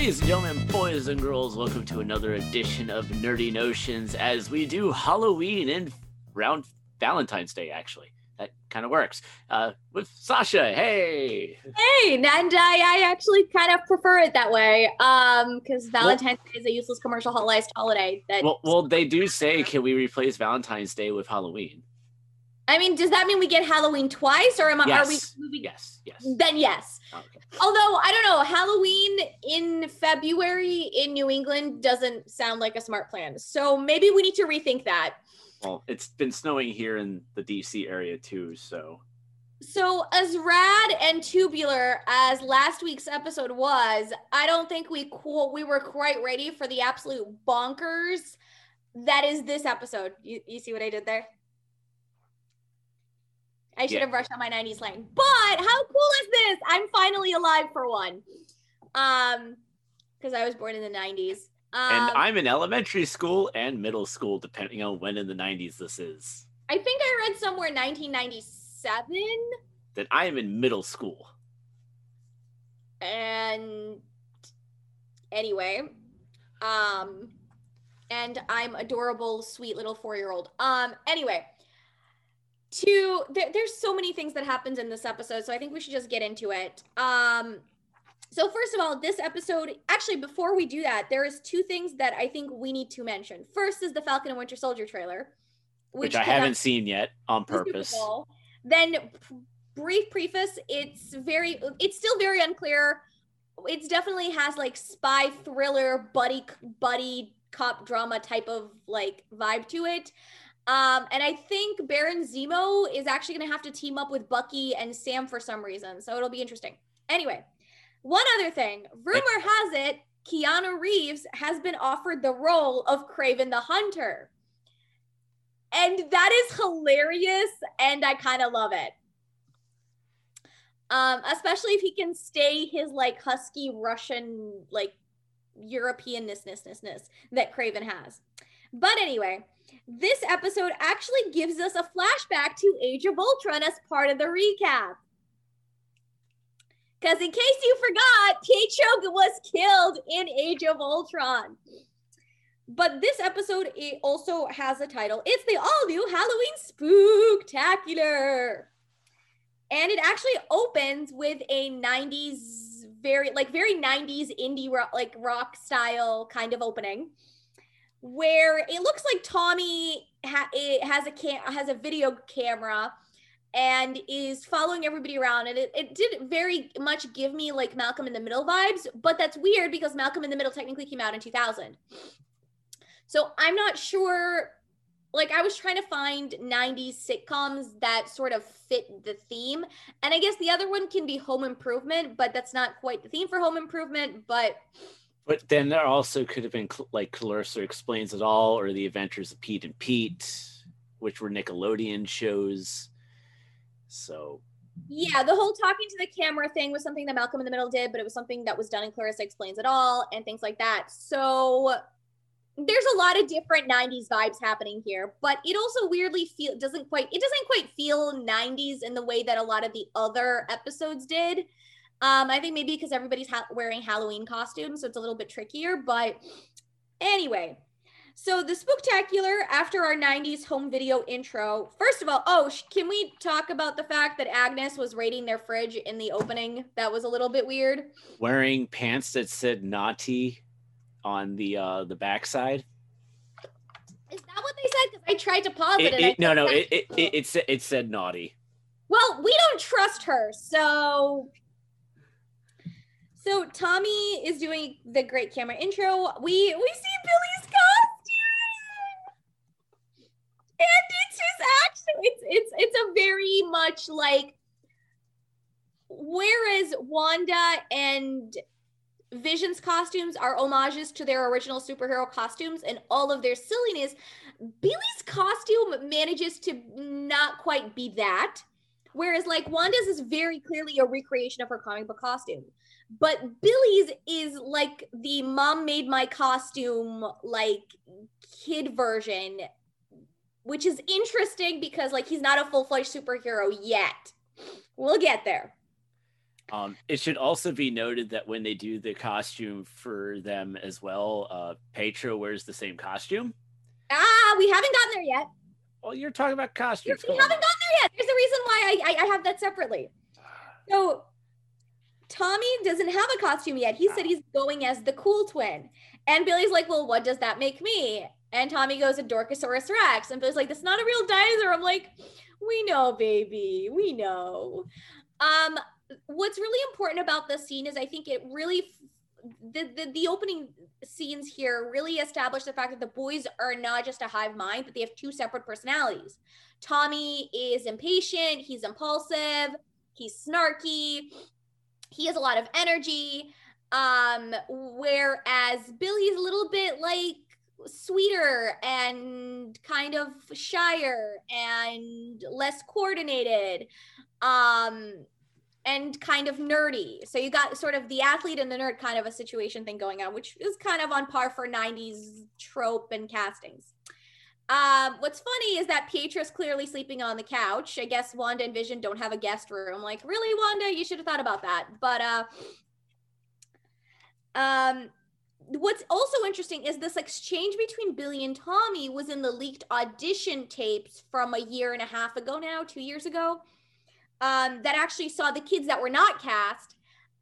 Ladies and gentlemen, boys and girls, welcome to another edition of Nerdy Notions as we do Halloween and around Valentine's Day, actually. That kind of works. With Sasha, hey! Hey, and I actually kind of prefer it that way, because Valentine's Day is a useless commercialized holiday. Well, they do say, can we replace Valentine's Day with Halloween? I mean, does that mean we get Halloween twice, or are we moving? Yes. Then yes. Oh, okay. Although, I don't know, Halloween in February in New England doesn't sound like a smart plan. So maybe we need to rethink that. Well, it's been snowing here in the DC area too, so. So as rad and tubular as last week's episode was, I don't think we were quite ready for the absolute bonkers that is this episode. You see what I did there? I should have brushed on my 90s slang. But how cool is this? I'm finally alive for one. Because I was born in the 90s. And I'm in elementary school and middle school, depending on when in the 90s this is. I think I read somewhere 1997. Then I am in middle school. And anyway, and I'm adorable, sweet little 4-year-old. Anyway, there's so many things that happens in this episode, so I think we should just get into it. So first of all, this episode, actually, before we do that, there is two things that I think we need to mention. First is the Falcon and Winter Soldier trailer, which I haven't seen yet on purpose. Then brief preface, it's still very unclear. It definitely has like spy thriller, buddy cop drama type of like vibe to it. And I think Baron Zemo is actually going to have to team up with Bucky and Sam for some reason. So it'll be interesting. Anyway, one other thing. Rumor has it Keanu Reeves has been offered the role of Kraven the Hunter. And that is hilarious. And I kind of love it. Especially if he can stay his like husky Russian, like European-ness that Kraven has. But anyway, this episode actually gives us a flashback to Age of Ultron as part of the recap. Because in case you forgot, Kate Shogun was killed in Age of Ultron. But this episode, it also has a title. It's the all-new Halloween Spooktacular. And it actually opens with a 90s, very 90s indie rock style kind of opening, where it looks like Tommy has a video camera and is following everybody around. And it did very much give me like Malcolm in the Middle vibes, but that's weird because Malcolm in the Middle technically came out in 2000. So I'm not sure, like I was trying to find 90s sitcoms that sort of fit the theme. And I guess the other one can be Home Improvement, but that's not quite the theme for Home Improvement, But then there also could have been like Clarissa Explains It All or The Adventures of Pete and Pete, which were Nickelodeon shows. So yeah, the whole talking to the camera thing was something that Malcolm in the Middle did, but it was something that was done in Clarissa Explains It All and things like that. So there's a lot of different 90s vibes happening here, but it also weirdly doesn't quite feel 90s in the way that a lot of the other episodes did. I think maybe because everybody's wearing Halloween costumes, so it's a little bit trickier. But anyway, so the Spooktacular, after our 90s home video intro, first of all, can we talk about the fact that Agnes was raiding their fridge in the opening? That was a little bit weird. Wearing pants that said naughty on the backside. Is that what they said? Because I tried to pause it. It said naughty. Well, we don't trust her, so Tommy is doing the great camera intro. We see Billy's costume, and it's a very much like, whereas Wanda and Vision's costumes are homages to their original superhero costumes and all of their silliness, Billy's costume manages to not quite be that. Whereas like Wanda's is very clearly a recreation of her comic book costume. But Billy's is like the mom made my costume like kid version, which is interesting because like he's not a full-fledged superhero yet. We'll get there. It should also be noted that when they do the costume for them as well, Petro wears the same costume. We haven't gotten there yet. Well, you're talking about costumes. We haven't gotten there yet. There's a reason why I have that separately. So Tommy doesn't have a costume yet. He said he's going as the cool twin. And Billy's like, well, what does that make me? And Tommy goes, a Dorkosaurus Rex. And Billy's like, that's not a real dinosaur. I'm like, we know, baby. We know. What's really important about this scene is I think it really, the opening scenes here really establish the fact that the boys are not just a hive mind, but they have two separate personalities. Tommy is impatient. He's impulsive. He's snarky. He has a lot of energy. Whereas Billy's a little bit like sweeter and kind of shyer and less coordinated, and kind of nerdy. So you got sort of the athlete and the nerd kind of a situation thing going on, which is kind of on par for 90s trope and castings. What's funny is that Pietro's clearly sleeping on the couch. I guess Wanda and Vision don't have a guest room. Like, really, Wanda? You should have thought about that. But what's also interesting is this exchange between Billy and Tommy was in the leaked audition tapes from a year and a half ago now, 2 years ago, that actually saw the kids that were not cast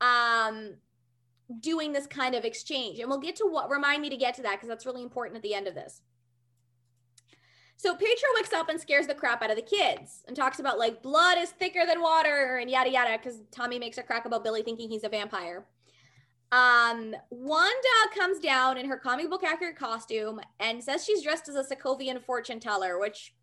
doing this kind of exchange. And we'll get to remind me to get to that because that's really important at the end of this. So Pietro wakes up and scares the crap out of the kids and talks about like blood is thicker than water and yada yada because Tommy makes a crack about Billy thinking he's a vampire. Wanda comes down in her comic book accurate costume and says she's dressed as a Sokovian fortune teller, which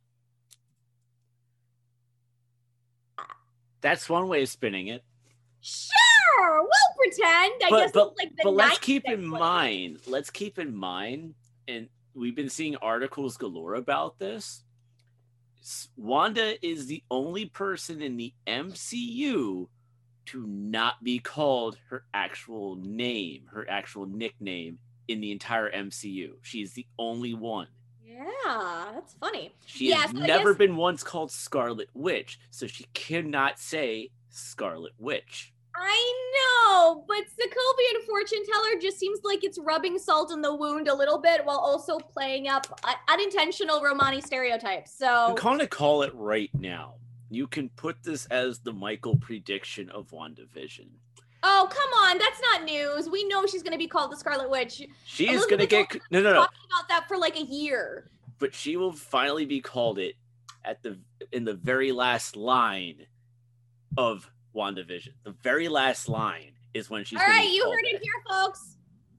that's one way of spinning it. Sure, we'll pretend. I guess it's like the let's keep in mind, and we've been seeing articles galore about this. Wanda is the only person in the MCU to not be called her actual name, her actual nickname in the entire MCU. She's the only one. Yeah, that's funny. She has never been once called Scarlet Witch, so she cannot say Scarlet Witch. I know, but Sokovian fortune teller just seems like it's rubbing salt in the wound a little bit while also playing up unintentional Romani stereotypes. So I'm going to call it right now. You can put this as the Michael prediction of WandaVision. Oh, come on. That's not news. We know she's going to be called the Scarlet Witch. She is going to get... No. Talking about that for like a year. But she will finally be called it in the very last line of WandaVision. The very last line is when she's... All right, you heard it here, folks.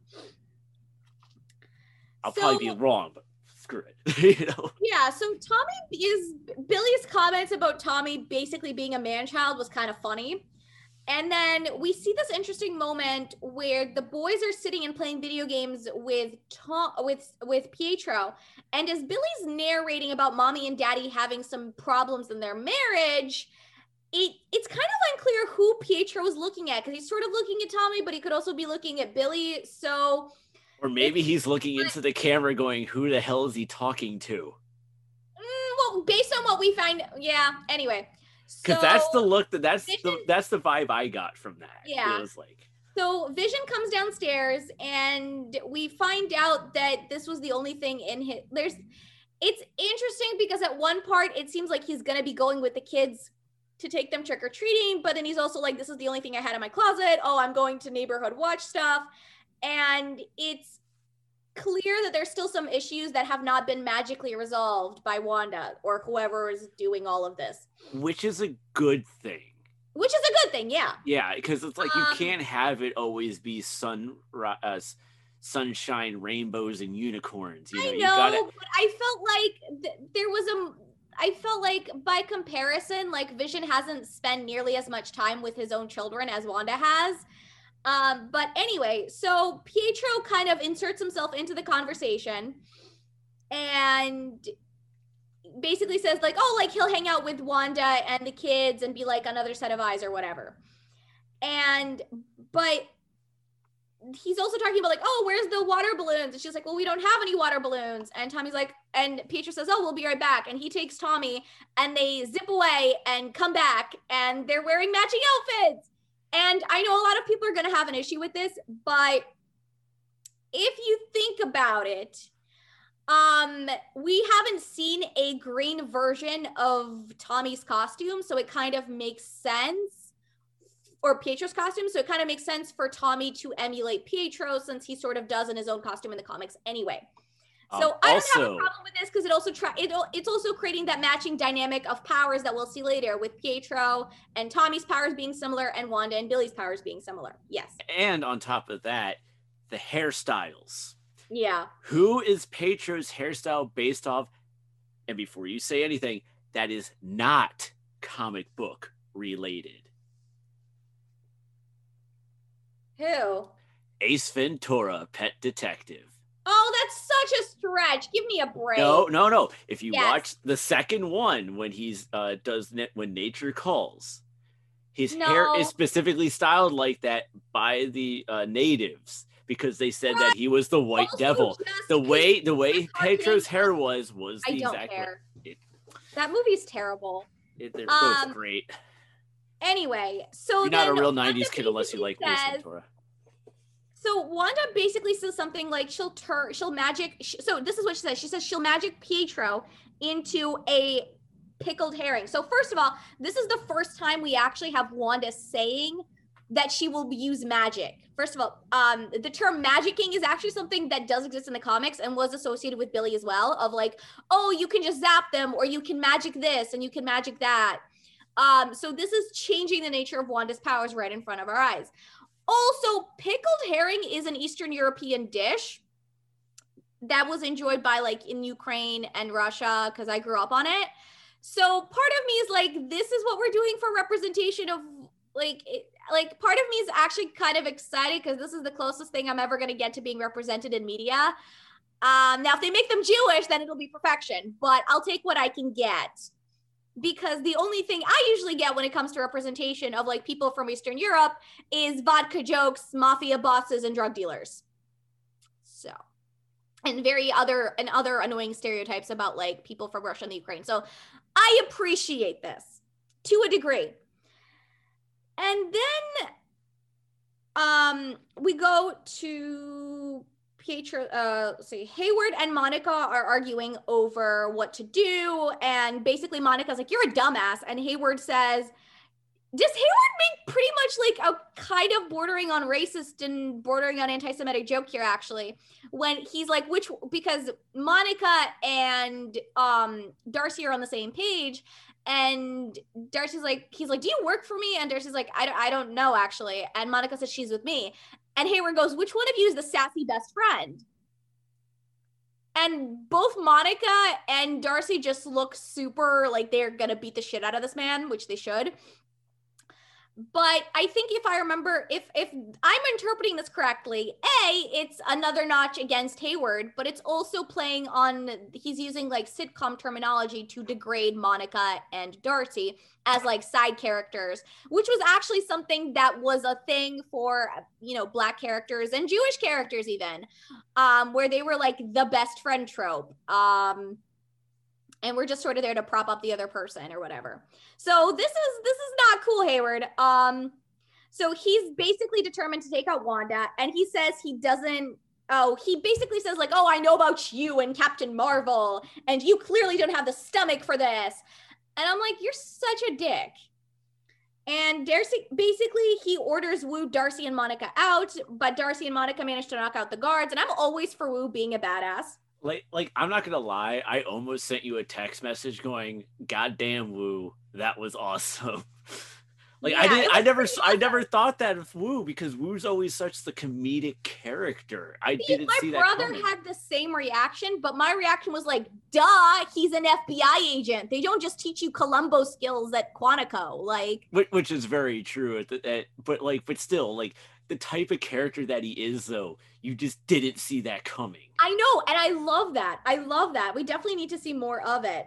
I'll probably be wrong, but screw it. You know? Yeah, so Billy's comments about Tommy basically being a man-child was kind of funny. And then we see this interesting moment where the boys are sitting and playing video games with Pietro, and as Billy's narrating about mommy and daddy having some problems in their marriage, it's kind of unclear who Pietro is looking at, because he's sort of looking at Tommy, but he could also be looking at Billy. So, or maybe he's looking into the camera, going, "Who the hell is he talking to?" Well, based on what we find, yeah. Anyway. Because that's the look that's the vibe I got from that. Yeah. It was like, so Vision comes downstairs and we find out that this was the only thing in his it's interesting because at one part it seems like he's gonna be going with the kids to take them trick-or-treating, but then he's also like, this is the only thing I had in my closet. Oh, I'm going to neighborhood watch stuff. And it's clear that there's still some issues that have not been magically resolved by Wanda or whoever is doing all of this. Which is a good thing. Which is a good thing, yeah. Yeah, because it's like you can't have it always be sunshine, rainbows, and unicorns. You know, but I felt like I felt like by comparison, like Vision hasn't spent nearly as much time with his own children as Wanda has. But anyway, so Pietro kind of inserts himself into the conversation and basically says like, oh, like he'll hang out with Wanda and the kids and be like another set of eyes or whatever. But he's also talking about like, oh, where's the water balloons? And she's like, well, we don't have any water balloons. And Tommy's like, and Pietro says, oh, we'll be right back. And he takes Tommy and they zip away and come back and they're wearing matching outfits. And I know a lot of people are going to have an issue with this, but if you think about it, we haven't seen a green version of Tommy's costume, so it kind of makes sense, or Pietro's costume, so it kind of makes sense for Tommy to emulate Pietro, since he sort of does in his own costume in the comics anyway. So I don't have a problem with this, because it also it's also creating that matching dynamic of powers that we'll see later, with Pietro and Tommy's powers being similar and Wanda and Billy's powers being similar. Yes. And on top of that, the hairstyles. Yeah. Who is Pietro's hairstyle based off? And before you say anything, that is not comic book related. Who? Ace Ventura, Pet Detective. Oh, that's such a stretch. Give me a break. No. If you watch the second one, when he's when nature calls, his hair is specifically styled like that by the natives, because they said that he was the White Devil. The way Pietro's hair was the exact way. That movie's terrible. They're both great. Anyway, so you're not a real '90s kid unless you like Ace Ventura. So Wanda basically says something like she'll magic. So this is what she says. She says she'll magic Pietro into a pickled herring. So first of all, this is the first time we actually have Wanda saying that she will use magic. First of all, the term magicking is actually something that does exist in the comics and was associated with Billy as well, of like, oh, you can just zap them, or you can magic this and you can magic that. So this is changing the nature of Wanda's powers right in front of our eyes. Also, pickled herring is an Eastern European dish that was enjoyed by like in Ukraine and Russia, because I grew up on it. So part of me is like, this is what we're doing for representation of like part of me is actually kind of excited, because this is the closest thing I'm ever going to get to being represented in media. Now, if they make them Jewish, then it'll be perfection, but I'll take what I can get. Because the only thing I usually get when it comes to representation of like people from Eastern Europe is vodka jokes, mafia bosses, and drug dealers. So, and other annoying stereotypes about like people from Russia and the Ukraine. So I appreciate this to a degree. And then we go to Pietro, Hayward and Monica are arguing over what to do. And basically Monica's like, you're a dumbass. And Hayward says, does Hayward make pretty much like a kind of bordering on racist and bordering on anti-Semitic joke here, actually, when he's like, because Monica and Darcy are on the same page. And Darcy's like, he's like, do you work for me? And Darcy's like, I don't know, actually. And Monica says she's with me. And Hayward goes, which one of you is the sassy best friend? And both Monica and Darcy just look super like they're going to beat the shit out of this man, which they should. But I think if I remember, if I'm interpreting this correctly, it's another notch against Hayward, but it's also playing on, he's using like sitcom terminology to degrade Monica and Darcy as like side characters, which was actually something that was a thing for, Black characters and Jewish characters even, where they were like the best friend trope. And we're just sort of there to prop up the other person or whatever. So this is not cool, Hayward. So he's basically determined to take out Wanda, and he says he basically says like, oh, I know about you and Captain Marvel, and you clearly don't have the stomach for this. And I'm like, you're such a dick. And Darcy, basically he orders Wu, Darcy, and Monica out, but Darcy and Monica manage to knock out the guards, and I'm always for Wu being a badass. Like I'm not gonna lie, I almost sent you a text message going, "Goddamn Wu, that was awesome." Like yeah, I never thought that of Wu, because Wu's always such the comedic character. I didn't see that. My brother had the same reaction, but my reaction was like, "Duh, he's an FBI agent. They don't just teach you Columbo skills at Quantico." Like, which is very true. But still, like the type of character that he is, though, you just didn't see that coming. I know, and I love that. We definitely need to see more of it.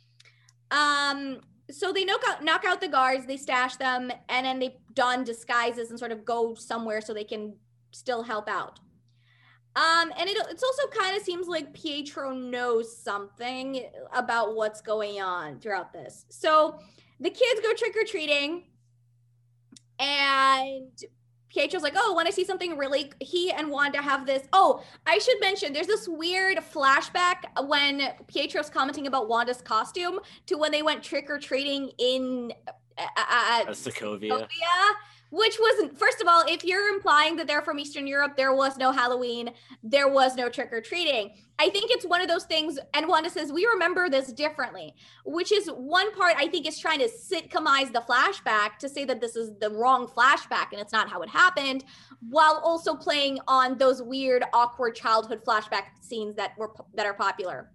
So they knock out the guards, they stash them, and then they don disguises and sort of go somewhere so they can still help out. And it's also kind of seems like Pietro knows something about what's going on throughout this. So the kids go trick-or-treating, And Pietro's like, oh, when I see something really, he and Wanda have this. Oh, I should mention, there's this weird flashback when Pietro's commenting about Wanda's costume to when they went trick-or-treating in Sokovia. Which wasn't, first of all, if you're implying that they're from Eastern Europe, there was no Halloween, there was no trick-or-treating. I think it's one of those things, and Wanda says, we remember this differently, which is one part I think is trying to sitcomize the flashback to say that this is the wrong flashback and it's not how it happened, while also playing on those weird, awkward childhood flashback scenes that are popular.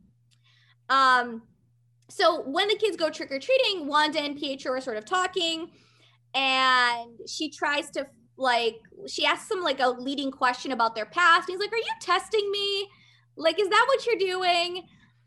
So when the kids go trick-or-treating, Wanda and Pietro are sort of talking, and she tries to, like, she asks him like a leading question about their past. He's like, are you testing me? Like, is that what you're doing?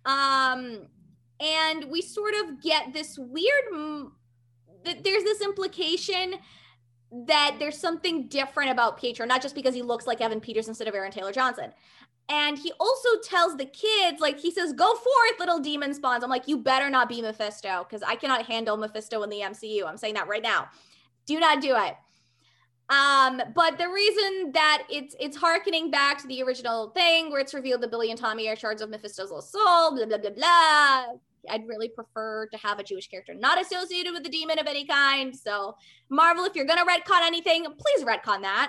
And we sort of get this weird, there's this implication that there's something different about Pietro, not just because he looks like Evan Peters instead of Aaron Taylor Johnson. And he also tells the kids, like, he says, go forth, little demon spawns. I'm like, you better not be Mephisto, because I cannot handle Mephisto in the MCU. I'm saying that right now. Do not do it. But the reason that it's harkening back to the original thing where it's revealed that Billy and Tommy are shards of Mephisto's little soul, blah, blah, blah, blah. I'd really prefer to have a Jewish character not associated with the demon of any kind. So Marvel, if you're going to retcon anything, please retcon that.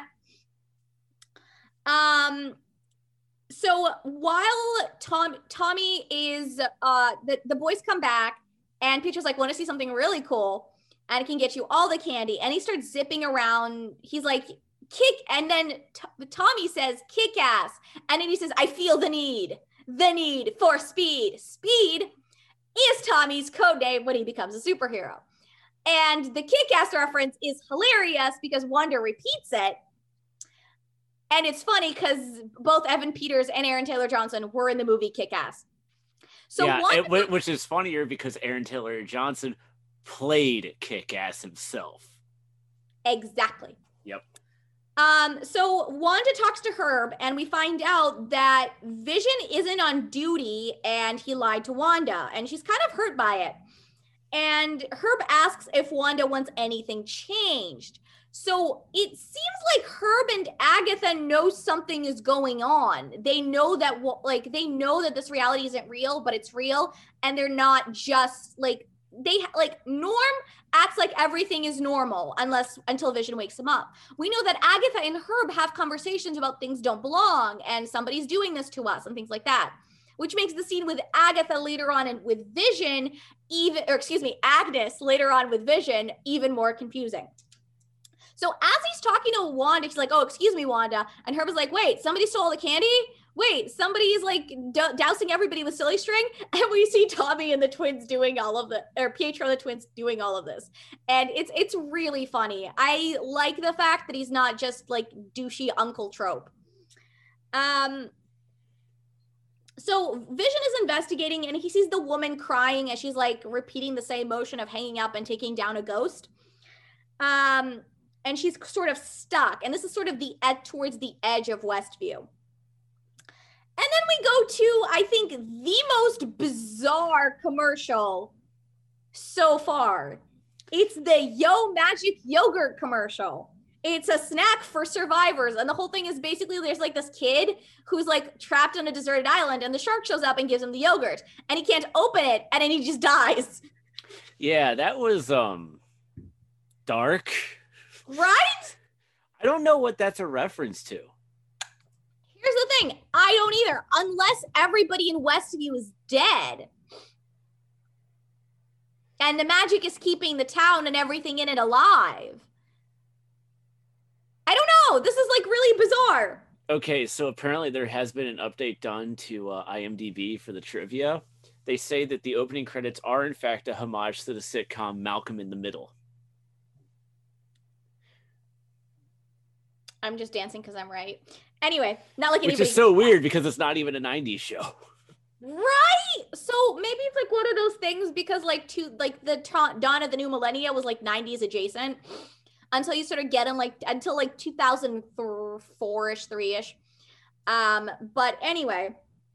So while Tommy is, the boys come back and Pietro's like, want to see something really cool? And it can get you all the candy. And he starts zipping around. He's like, kick. And then Tommy says, kick ass. And then he says, I feel the need for speed. Speed is Tommy's code name when he becomes a superhero. And the kick ass reference is hilarious because Wanda repeats it. And it's funny because both Evan Peters and Aaron Taylor Johnson were in the movie Kick-Ass. So yeah, which is funnier because Aaron Taylor Johnson played Kick-Ass himself. Exactly. Yep. So Wanda talks to Herb, and we find out that Vision isn't on duty, and he lied to Wanda, and she's kind of hurt by it. And Herb asks if Wanda wants anything changed. So it seems like Herb and Agatha know something is going on. They know that, they know that this reality isn't real, but it's real. And they're not just Norm acts like everything is normal until Vision wakes him up. We know that Agatha and Herb have conversations about things don't belong and somebody's doing this to us and things like that, which makes the scene with Agatha later on and with Vision Agnes later on with Vision even more confusing. So as he's talking to Wanda, she's like, oh, excuse me, Wanda. And Herb is like, wait, somebody stole the candy? Wait, somebody's like dousing everybody with silly string? And we see Tommy and the twins doing all of Pietro and the twins doing all of this. And it's really funny. I like the fact that he's not just like douchey uncle trope. So Vision is investigating and he sees the woman crying as she's like repeating the same motion of hanging up and taking down a ghost. And she's sort of stuck. And this is sort of towards the edge of Westview. And then we go to, I think, the most bizarre commercial so far. It's the Yo Magic Yogurt commercial. It's a snack for survivors. And the whole thing is basically there's like this kid who's like trapped on a deserted island and the shark shows up and gives him the yogurt. And he can't open it and then he just dies. Yeah, that was dark. Right? I don't know what that's a reference to. Here's the thing. I don't either. Unless everybody in Westview is dead. And the magic is keeping the town and everything in it alive. I don't know. This is like really bizarre. Okay, so apparently there has been an update done to IMDb for the trivia. They say that the opening credits are in fact a homage to the sitcom Malcolm in the Middle. I'm just dancing because I'm right. Anyway, not like anybody. Which is so weird because it's not even a 90s show. Right? So maybe it's like one of those things because the dawn of the new millennia was like 90s adjacent until you sort of get in until 2004-ish, 3-ish. But anyway,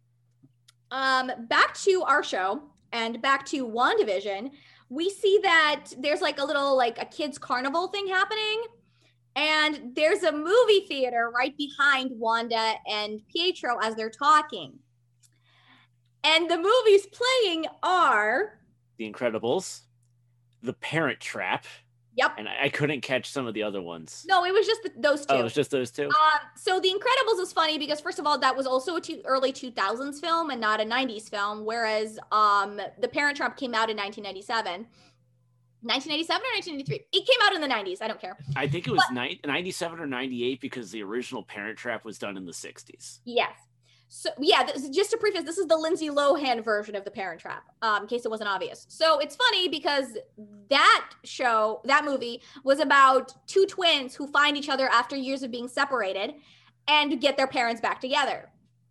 back to our show and back to WandaVision, we see that there's like a little a kids carnival thing happening. And there's a movie theater right behind Wanda and Pietro as they're talking. And the movies playing are The Incredibles, The Parent Trap. Yep. And I couldn't catch some of the other ones. No, it was just those two. Oh, it was just those two? So The Incredibles is funny because, first of all, that was also a early 2000s film and not a 90s film, whereas The Parent Trap came out in 1997. 1997 or 1993? It came out in the 90s. I don't care. I think it was 97 or 98 because the original Parent Trap was done in the 60s. Yes. So yeah, just to preface, this is the Lindsay Lohan version of The Parent Trap, in case it wasn't obvious. So it's funny because that movie was about two twins who find each other after years of being separated and get their parents back together.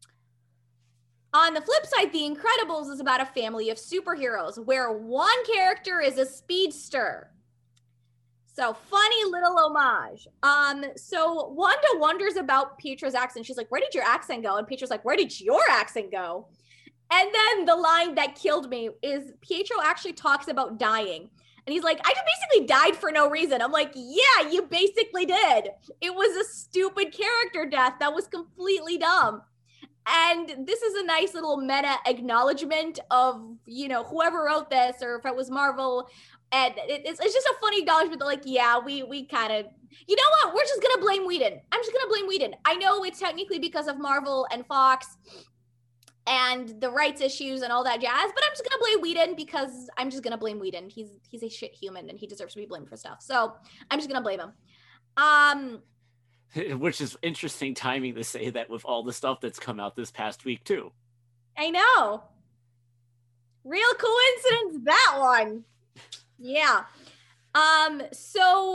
On the flip side, The Incredibles is about a family of superheroes where one character is a speedster. So funny little homage. So Wanda wonders about Pietro's accent. She's like, where did your accent go? And Pietro's like, where did your accent go? And then the line that killed me is Pietro actually talks about dying. And he's like, I just basically died for no reason. I'm like, yeah, you basically did. It was a stupid character death that was completely dumb. And this is a nice little meta acknowledgement of, whoever wrote this, or if it was Marvel. And it's just a funny acknowledgement that, like, yeah, we kind of, you know what? We're just going to blame Whedon. I'm just going to blame Whedon. I know it's technically because of Marvel and Fox and the rights issues and all that jazz, but I'm just going to blame Whedon because I'm just going to blame Whedon. He's a shit human and he deserves to be blamed for stuff. So I'm just going to blame him. Which is interesting timing to say that with all the stuff that's come out this past week, too. I know. Real coincidence, that one. Yeah. So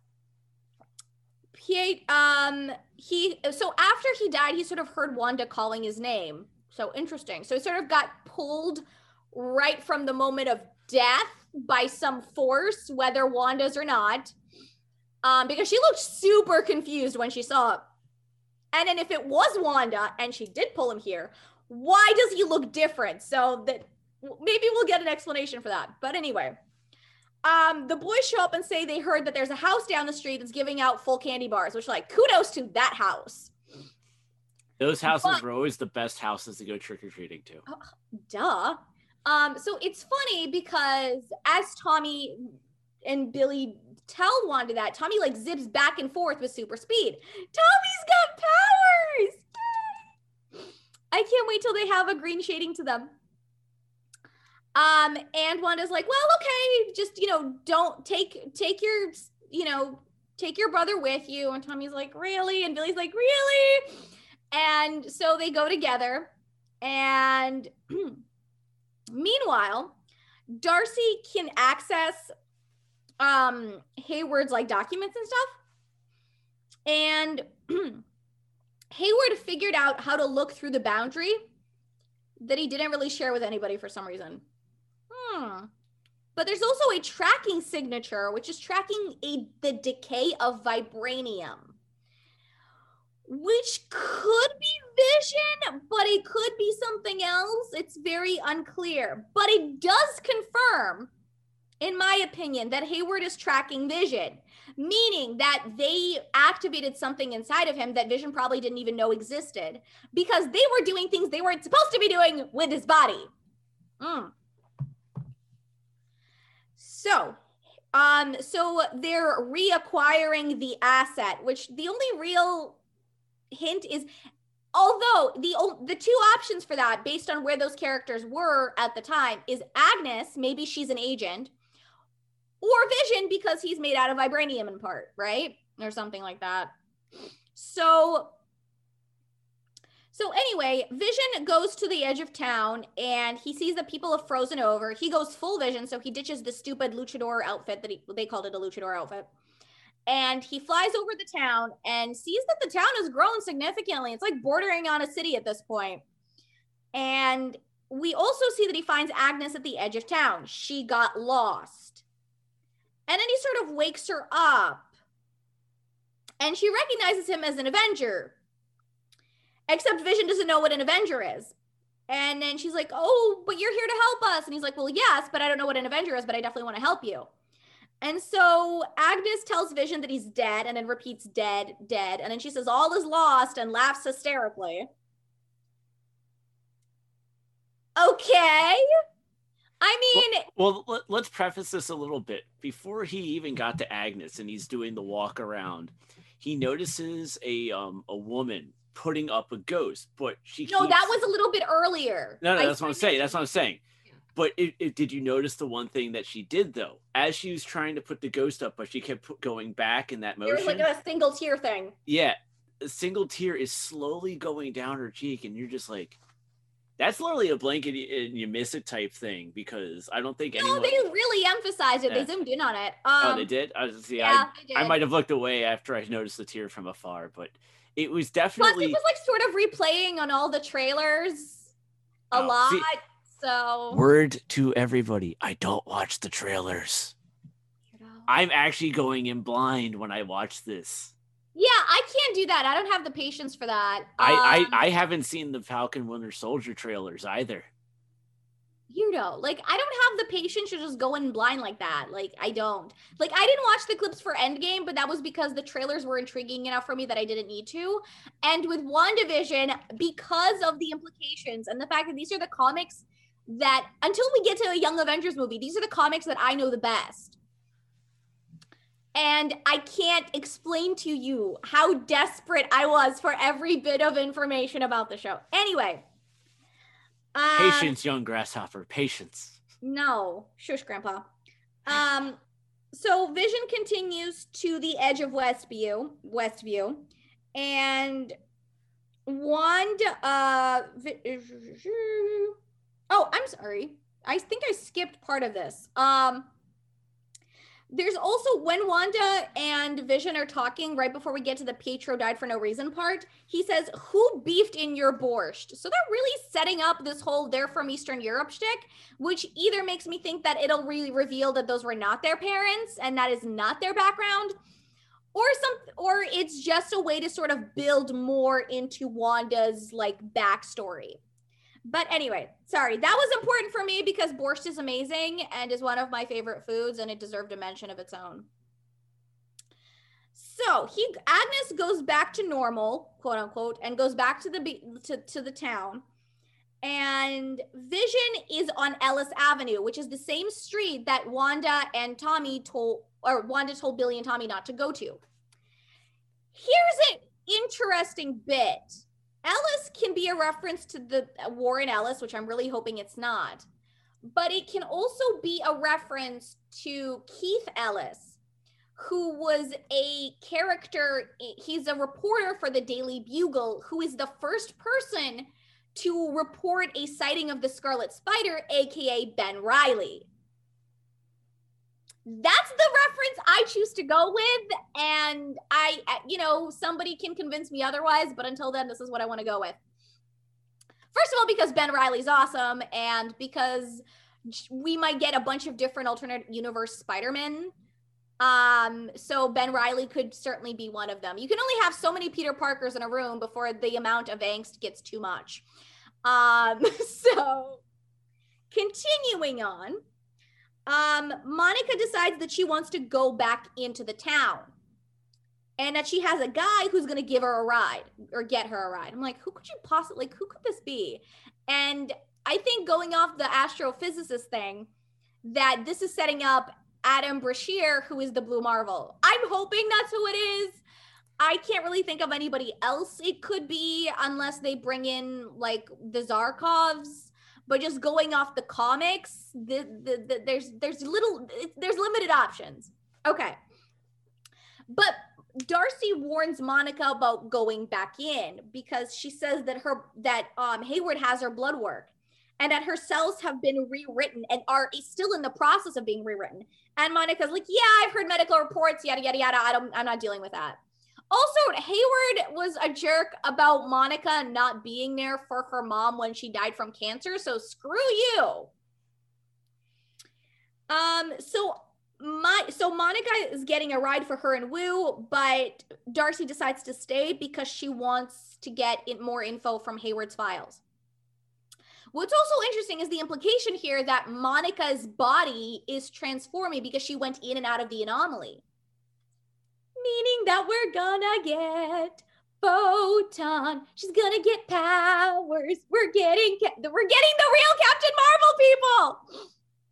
after he died, he sort of heard Wanda calling his name. So interesting. So he sort of got pulled right from the moment of death by some force, whether Wanda's or not. Because she looked super confused when she saw it. And then if it was Wanda and she did pull him here, why does he look different? So that maybe we'll get an explanation for that. But anyway. The boys show up and say they heard that there's a house down the street that's giving out full candy bars, which, like, kudos to that house. Those houses were always the best houses to go trick-or-treating to. Duh. So it's funny because as Tommy and Billy tell Wanda that, Tommy, like, zips back and forth with super speed. Tommy's got powers! I can't wait till they have a green shading to them. And Wanda's like, well, okay, just, don't take your brother with you. And Tommy's like, really? And Billy's like, really? And so they go together. And meanwhile, Darcy can access Hayward's, like, documents and stuff. And Hayward figured out how to look through the boundary that he didn't really share with anybody for some reason. But there's also a tracking signature, which is tracking the decay of vibranium, which could be Vision, but it could be something else. It's very unclear, but it does confirm, in my opinion, that Hayward is tracking Vision, meaning that they activated something inside of him that Vision probably didn't even know existed because they were doing things they weren't supposed to be doing with his body. So they're reacquiring the asset, which the only real hint is, although the two options for that, based on where those characters were at the time, is Agnes, maybe she's an agent, or Vision because he's made out of vibranium in part, right? Or something like that. So anyway, Vision goes to the edge of town and he sees that people have frozen over. He goes full Vision, so he ditches the stupid luchador outfit that they called it a luchador outfit. And he flies over the town and sees that the town has grown significantly. It's like bordering on a city at this point. And we also see that he finds Agnes at the edge of town. She got lost. And then he sort of wakes her up. And she recognizes him as an Avenger. Except Vision doesn't know what an Avenger is. And then she's like, oh, but you're here to help us. And he's like, well, yes, but I don't know what an Avenger is, but I definitely want to help you. And so Agnes tells Vision that he's dead and then repeats dead, dead. And then she says, all is lost and laughs hysterically. Okay. I mean... Well, let's preface this a little bit. Before he even got to Agnes and he's doing the walk around, he notices a woman putting up a ghost, but that was a little bit earlier. No, that's what I'm saying. That's what I'm saying. But did you notice the one thing that she did, though? As she was trying to put the ghost up, but she kept going back in that motion. There was like a single tear thing. Yeah. A single tear is slowly going down her cheek, and you're just like, that's literally a blink and you miss it type thing, because I don't think anyone... No, they really emphasized it. Yeah. They zoomed in on it. They did? They did. I might have looked away after I noticed the tear from afar, but it was definitely... Plus, it was like sort of replaying on all the trailers a lot. See, so word to everybody, I don't watch the trailers. I'm actually going in blind when I watch this. Yeah, I can't do that. I don't have the patience for that. I haven't seen the Falcon Winter Soldier trailers either. Like, I don't have the patience to just go in blind like that. Like, I don't. Like, I didn't watch the clips for Endgame, but that was because the trailers were intriguing enough for me that I didn't need to. And with WandaVision, because of the implications and the fact that these are the comics that, until we get to a Young Avengers movie, these are the comics that I know the best. And I can't explain to you how desperate I was for every bit of information about the show. Anyway. Patience, young grasshopper. Patience. No. Shush, Grandpa. So Vision continues to the edge of Westview. And Wanda... Oh, I'm sorry. I think I skipped part of this. There's also, when Wanda and Vision are talking right before we get to the Pietro died for no reason part, he says, who beefed in your borscht? So they're really setting up this whole they're from Eastern Europe shtick, which either makes me think that it'll really reveal that those were not their parents and that is not their background, or it's just a way to sort of build more into Wanda's like backstory. But anyway, sorry, that was important for me because borscht is amazing and is one of my favorite foods, and it deserved a mention of its own. So Agnes goes back to normal, quote unquote, and goes back to the town. And Vision is on Ellis Avenue, which is the same street that Wanda told Billy and Tommy not to go to. Here's an interesting bit. Ellis can be a reference to the Warren Ellis, which I'm really hoping it's not. But it can also be a reference to Keith Ellis, who was a character. He's a reporter for the Daily Bugle, who is the first person to report a sighting of the Scarlet Spider, aka Ben Reilly. That's the reference I choose to go with, and somebody can convince me otherwise, but until then, this is what I want to go with. First of all, because Ben Reilly's awesome, and because we might get a bunch of different alternate universe Spider-Men. So Ben Reilly could certainly be one of them. You can only have so many Peter Parkers in a room before the amount of angst gets too much. So continuing on. Monica decides that she wants to go back into the town and that she has a guy who's going to give her a ride or get her a ride. I'm like, who could this be? And I think going off the astrophysicist thing, that this is setting up Adam Brashear, who is the Blue Marvel. I'm hoping that's who it is. I can't really think of anybody else it could be unless they bring in like the Zarkovs. But just going off the comics, there's limited options. Okay. But Darcy warns Monica about going back in because she says that Hayward has her blood work and that her cells have been rewritten and are still in the process of being rewritten. And Monica's like, yeah, I've heard medical reports, yada, yada, yada. I'm not dealing with that. Also, Hayward was a jerk about Monica not being there for her mom when she died from cancer, so screw you. So Monica is getting a ride for her and Wu, but Darcy decides to stay because she wants to get more info from Hayward's files. What's also interesting is the implication here that Monica's body is transforming because she went in and out of the anomaly. Meaning that we're gonna get Photon. She's gonna get powers. We're getting the real Captain Marvel, people.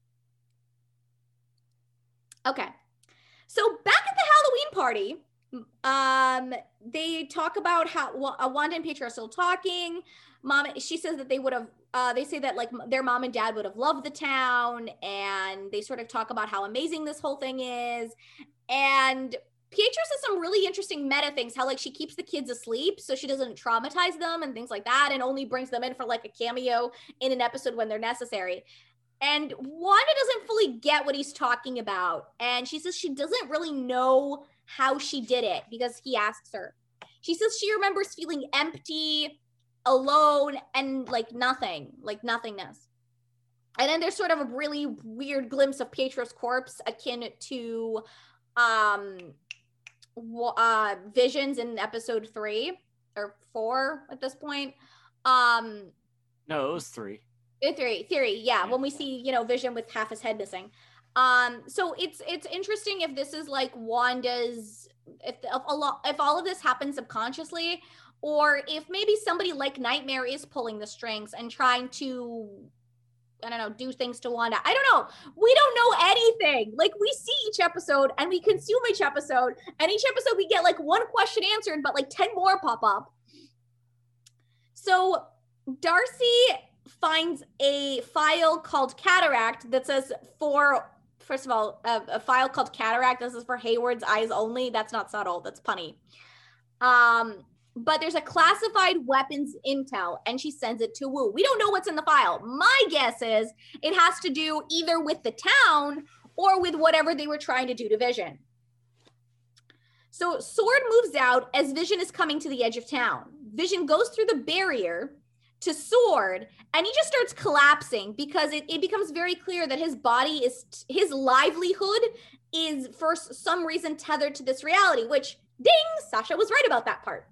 Okay. So back at the Halloween party, they talk about how Wanda and Pietro are still talking. She says that they say that like their mom and dad would have loved the town, and they sort of talk about how amazing this whole thing is. And Pietro says some really interesting meta things, how like she keeps the kids asleep so she doesn't traumatize them and things like that, and only brings them in for like a cameo in an episode when they're necessary. And Wanda doesn't fully get what he's talking about. And she says she doesn't really know how she did it because he asks her. She says she remembers feeling empty, alone, and like nothing, like nothingness. And then there's sort of a really weird glimpse of Pietro's corpse akin to Visions in episode 3 or 4 at this point. No, it was 3. Theory, yeah. When we see, Vision with half his head missing. So it's interesting if this is like Wanda's, if all of this happens subconsciously, or if maybe somebody like Nightmare is pulling the strings and trying to, I don't know, do things to Wanda. I don't know. We don't know anything. Like, we see each episode and we consume each episode, and each episode we get like one question answered, but like 10 more pop up. So Darcy finds a file called Cataract that says first of all, a file called Cataract. This is for Hayward's eyes only. That's not subtle. That's punny. But there's a classified weapons intel, and she sends it to Wu. We don't know what's in the file. My guess is it has to do either with the town or with whatever they were trying to do to Vision. So Sword moves out as Vision is coming to the edge of town. Vision goes through the barrier to Sword, and he just starts collapsing because it becomes very clear that his livelihood is for some reason tethered to this reality, which, ding, Sasha was right about that part.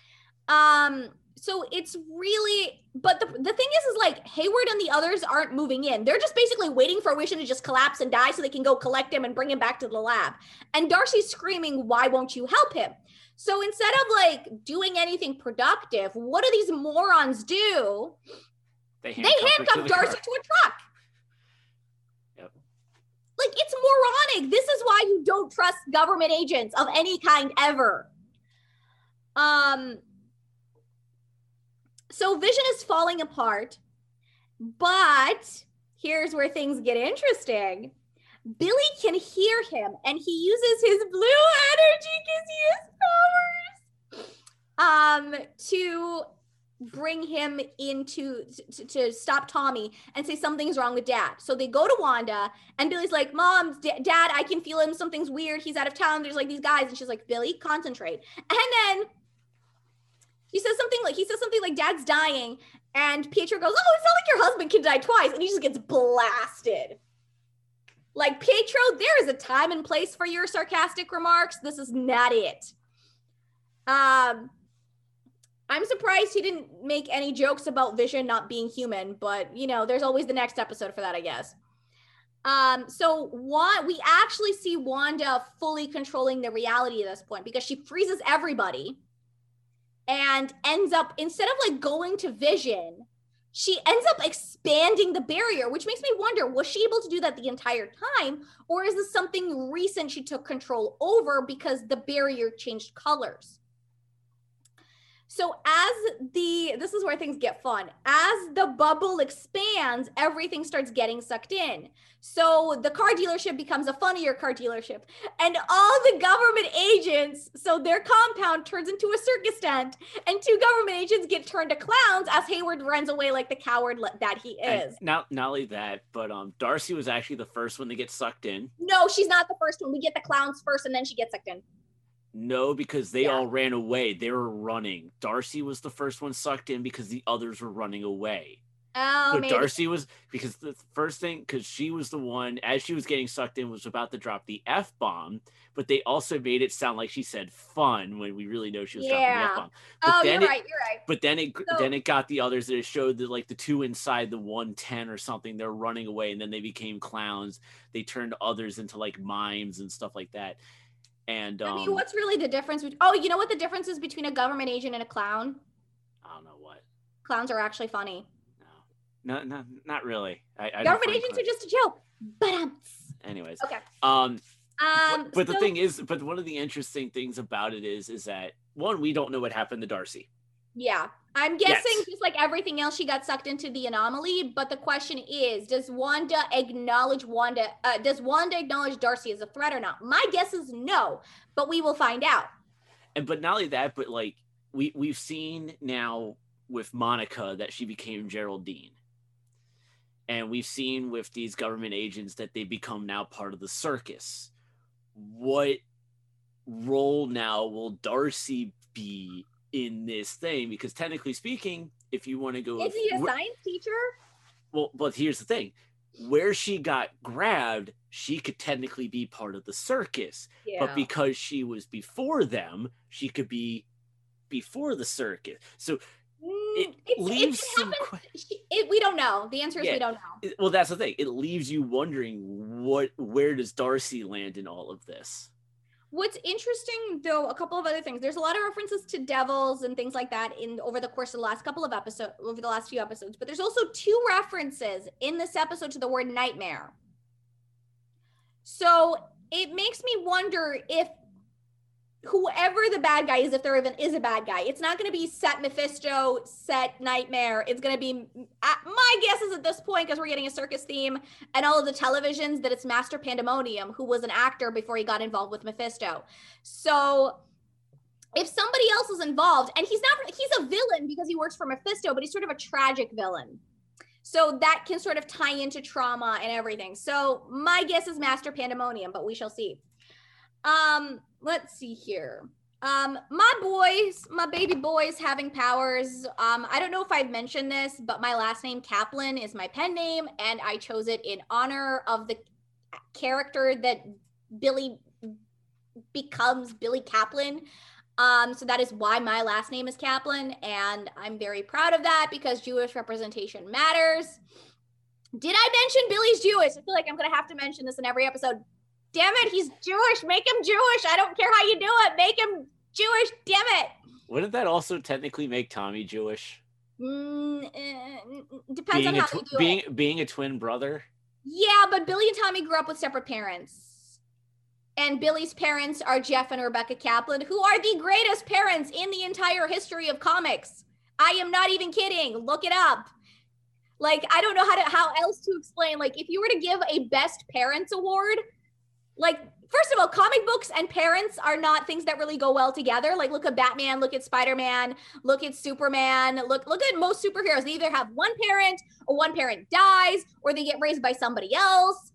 So it's really, but the thing is like Hayward and the others aren't moving in. They're just basically waiting for Vision to just collapse and die so they can go collect him and bring him back to the lab. And Darcy's screaming, "Why won't you help him?" So instead of like doing anything productive, what do these morons do? They handcuff Darcy to a truck. Yep. Like, it's moronic. This is why you don't trust government agents of any kind ever. So Vision is falling apart, but here's where things get interesting. Billy can hear him, and he uses his blue energy because he has powers to bring him into to stop Tommy and say something's wrong with Dad. So they go to Wanda, and Billy's like, "Mom, Dad, I can feel him. Something's weird. He's out of town. There's like these guys." And she's like, "Billy, concentrate." And then he says something like Dad's dying, and Pietro goes, "Oh, it's not like your husband can die twice," and he just gets blasted. Like, Pietro, there is a time and place for your sarcastic remarks. This is not it. I'm surprised he didn't make any jokes about Vision not being human, but there's always the next episode for that, I guess. So we actually see Wanda fully controlling the reality at this point because she freezes everybody and ends up, instead of like going to Vision, she ends up expanding the barrier, which makes me wonder, was she able to do that the entire time? Or is this something recent she took control over because the barrier changed colors? So this is where things get fun. As the bubble expands, everything starts getting sucked in. So the car dealership becomes a funnier car dealership. And all the government agents, so their compound turns into a circus tent. And 2 government agents get turned to clowns as Hayward runs away like the coward that he is. And not only that, but Darcy was actually the first one to get sucked in. No, she's not the first one. We get the clowns first, and then she gets sucked in. No, because they all ran away. They were running. Darcy was the first one sucked in because the others were running away. Oh, So maybe. Darcy was, because the first thing, because she was the one, as she was getting sucked in, was about to drop the F-bomb, but they also made it sound like she said fun when we really know she was dropping the Yeah. F-bomb. But Oh, then you're right. You're right. But then So- it got the others that it showed that like the two inside the 110 or something, they're running away, and then they became clowns. They turned others into like mimes and stuff like that. And I mean, what's really the difference? Oh, you know what the difference is between a government agent and a clown? I don't know what. Clowns are actually funny. No, not really. I Government agents are just a joke. But anyways. okay. But the thing is, but one of the interesting things about it is that one, we don't know what happened to Darcy. Yeah, I'm guessing Yes. just like everything else, she got sucked into the anomaly. But the question is, does Wanda acknowledge Darcy as a threat or not? My guess is no, but we will find out. But not only that, but like we've seen now with Monica that she became Geraldine. And we've seen with these government agents that they become now part of the circus. What role now will Darcy be in this thing? Because technically speaking, if you want to go... Is he a science teacher? Well, but here's the thing. Where she got grabbed, she could technically be part of the circus. Yeah. But because she was before them, she could be before the circus. So it leaves some... We don't know. The answer is we don't know. Well, that's the thing. It leaves you wondering where does Darcy land in all of this? What's interesting, though, a couple of other things. There's a lot of references to devils and things like that over the course of the last few episodes. But there's also 2 references in this episode to the word nightmare. So it makes me wonder if whoever the bad guy is, if there even is a bad guy, it's not going to be Set Mephisto, Set Nightmare. It's going to be, my guess is at this point, because we're getting a circus theme and all of the televisions, that it's Master Pandemonium, who was an actor before he got involved with Mephisto. So if somebody else is involved, and he's a villain because he works for Mephisto, but he's sort of a tragic villain. So that can sort of tie into trauma and everything. So my guess is Master Pandemonium, but we shall see. Let's see here. My baby boys having powers. I don't know if I've mentioned this, but my last name Kaplan is my pen name, and I chose it in honor of the character that Billy becomes, Billy Kaplan. So that is why my last name is Kaplan, and I'm very proud of that because Jewish representation matters. Did I mention Billy's Jewish? I feel like I'm gonna have to mention this in every episode. Damn it, he's Jewish. Make him Jewish. I don't care how you do it. Make him Jewish. Damn it. Wouldn't that also technically make Tommy Jewish? Depends on how they do it. Being a twin brother? Yeah, but Billy and Tommy grew up with separate parents. And Billy's parents are Jeff and Rebecca Kaplan, who are the greatest parents in the entire history of comics. I am not even kidding. Look it up. Like, I don't know how else to explain. Like, if you were to give a Best Parents Award, like, first of all, comic books and parents are not things that really go well together. Like, look at Batman, look at Spider-Man, look at Superman, look at most superheroes. They either have one parent, or one parent dies, or they get raised by somebody else.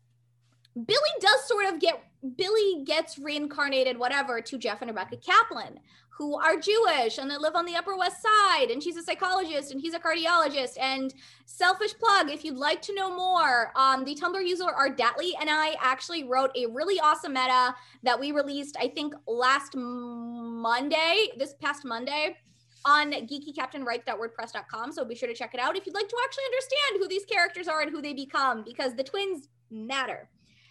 Billy gets reincarnated, whatever, to Jeff and Rebecca Kaplan, who are Jewish and they live on the Upper West Side, and she's a psychologist and he's a cardiologist. And selfish plug, if you'd like to know more, the Tumblr user Art Datley and I actually wrote a really awesome meta that we released, I think this past Monday, on geekycaptainwrites.wordpress.com. So be sure to check it out if you'd like to actually understand who these characters are and who they become, because the twins matter.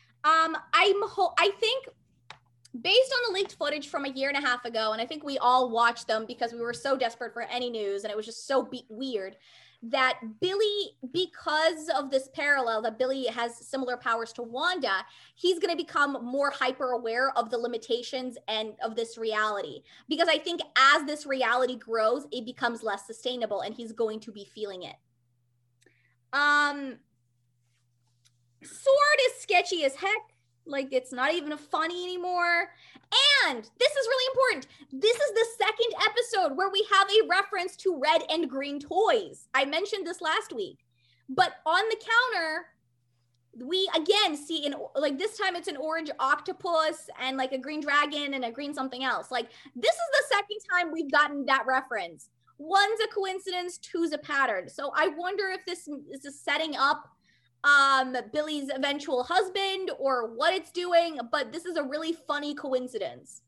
I think based on the leaked footage from a year and a half ago, and I think we all watched them because we were so desperate for any news and it was just so weird, that Billy, because of this parallel that Billy has similar powers to Wanda, he's going to become more hyper aware of the limitations and of this reality. Because I think as this reality grows, it becomes less sustainable and he's going to be feeling it. Sword is sketchy as heck. Like, it's not even funny anymore. And this is really important. This is the second episode where we have a reference to red and green toys. I mentioned this last week. But on the counter, we again see, this time it's an orange octopus and like a green dragon and a green something else. Like, this is the second time we've gotten that reference. One's a coincidence, two's a pattern. So I wonder if this is setting up Billy's eventual husband or what it's doing, but this is a really funny coincidence.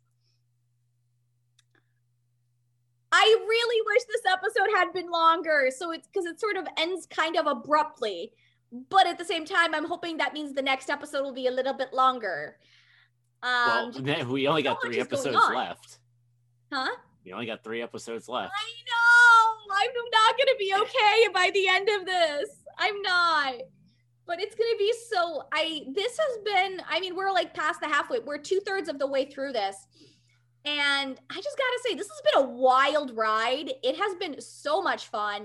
I really wish this episode had been longer, so it's because it sort of ends kind of abruptly. But at the same time, I'm hoping that means the next episode will be a little bit longer. Well, we only got 3 episodes left. Huh? We only got 3 episodes left. I know! I'm not going to be okay by the end of this. I'm not. But it's going to be so... This has been... I mean, we're like past the halfway. We're 2/3 of the way through this. And I just got to say, this has been a wild ride. It has been so much fun.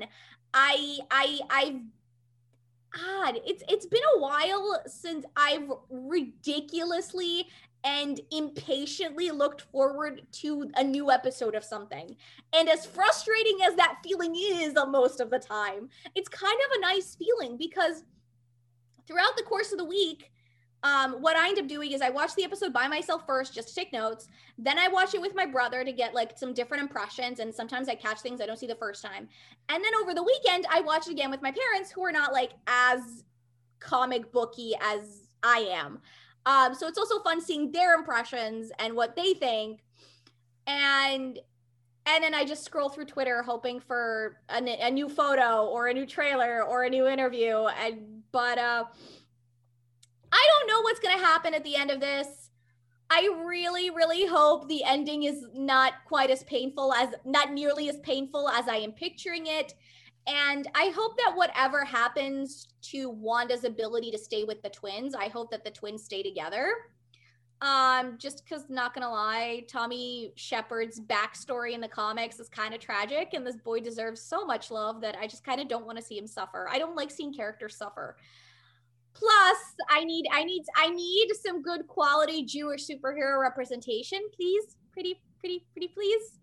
It's been a while since I've ridiculously and impatiently looked forward to a new episode of something. And as frustrating as that feeling is most of the time, it's kind of a nice feeling because throughout the course of the week, what I end up doing is I watch the episode by myself first just to take notes. Then I watch it with my brother to get like some different impressions. And sometimes I catch things I don't see the first time. And then over the weekend, I watch it again with my parents who are not like as comic booky as I am. So it's also fun seeing their impressions and what they think. And then I just scroll through Twitter hoping for a new photo or a new trailer or a new interview. But I don't know what's going to happen at the end of this. I really, really hope the ending is not nearly as painful as I am picturing it. And I hope that whatever happens to Wanda's ability to stay with the twins, I hope that the twins stay together. Just because, not gonna lie, Tommy Shepard's backstory in the comics is kind of tragic, and this boy deserves so much love that I just kind of don't want to see him suffer. I don't like seeing characters suffer. Plus, I need some good quality Jewish superhero representation, please. Pretty, please.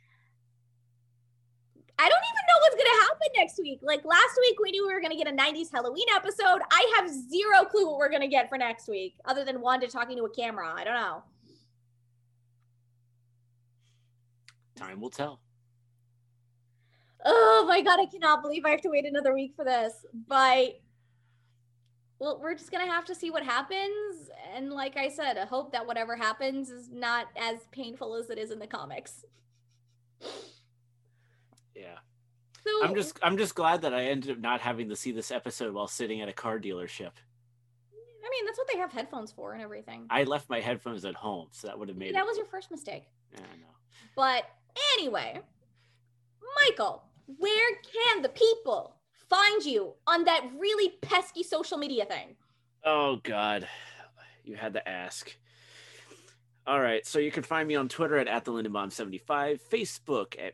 I don't even know what's gonna happen next week. Like last week, we knew we were gonna get a 90s Halloween episode. I have zero clue what we're gonna get for next week, other than Wanda talking to a camera. I don't know. Time will tell. Oh my God, I cannot believe I have to wait another week for this. But well, we're just gonna have to see what happens. And like I said, I hope that whatever happens is not as painful as it is in the comics. Yeah. So, I'm just glad that I ended up not having to see this episode while sitting at a car dealership. I mean, that's what they have headphones for and everything. I left my headphones at home, so that would have made That was your first mistake. Yeah, I know. But anyway, Michael, where can the people find you on that really pesky social media thing? Oh God, you had to ask. All right, so you can find me on Twitter at TheLindenBaum75, Facebook at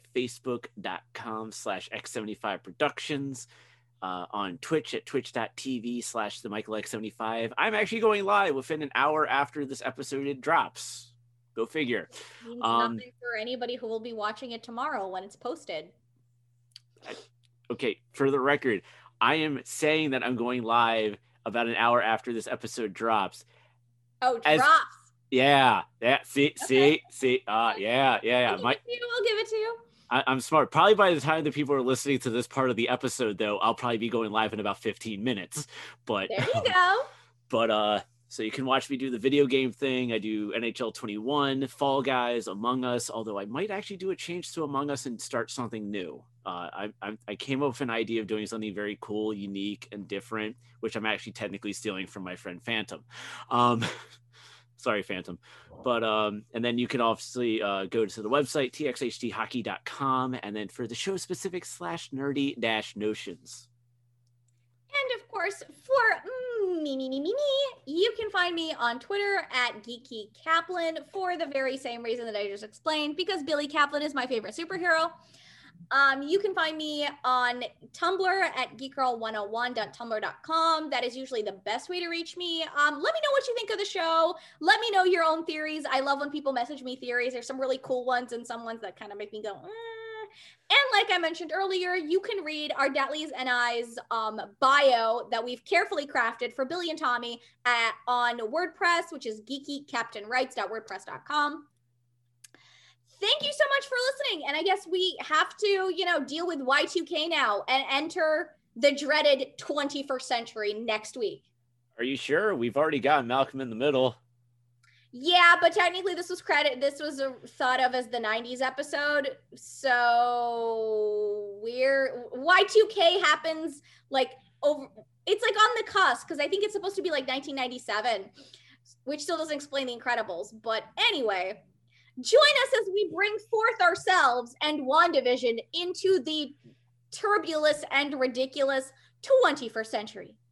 facebook.com/X75Productions, on Twitch at twitch.tv/TheMichaelX75. I'm actually going live within an hour after this episode drops. Go figure. Means nothing for anybody who will be watching it tomorrow when it's posted. Okay, for the record, I am saying that I'm going live about an hour after this episode drops. Oh, drops. Yeah. See. Yeah. I'll give it to you. I'm smart. Probably by the time that people are listening to this part of the episode, though, I'll probably be going live in about 15 minutes. But there you go. But so you can watch me do the video game thing. I do NHL 21, Fall Guys, Among Us. Although I might actually do a change to Among Us and start something new. I came up with an idea of doing something very cool, unique, and different, which I'm actually technically stealing from my friend Phantom. Sorry, Phantom. But and then you can obviously go to the website, txhthockey.com, and then for the show specific /nerdy-notions. And of course, for me, you can find me on Twitter at Geeky Kaplan for the very same reason that I just explained, because Billy Kaplan is my favorite superhero. You can find me on Tumblr at geekgirl101.tumblr.com. That is usually the best way to reach me. Let me know what you think of the show. Let me know your own theories. I love when people message me theories. There's some really cool ones and some ones that kind of make me go, And like I mentioned earlier, you can read our Datley's and I's bio that we've carefully crafted for Billy and Tommy on WordPress, which is geekycaptainwrites.wordpress.com. Thank you so much for listening. And I guess we have to, deal with Y2K now and enter the dreaded 21st century next week. Are you sure? We've already got Malcolm in the Middle. Yeah, but technically this was thought of as the 90s episode. So Y2K happens it's like on the cusp, because I think it's supposed to be like 1997, which still doesn't explain The Incredibles. But anyway, join us as we bring forth ourselves and WandaVision into the turbulent and ridiculous 21st century.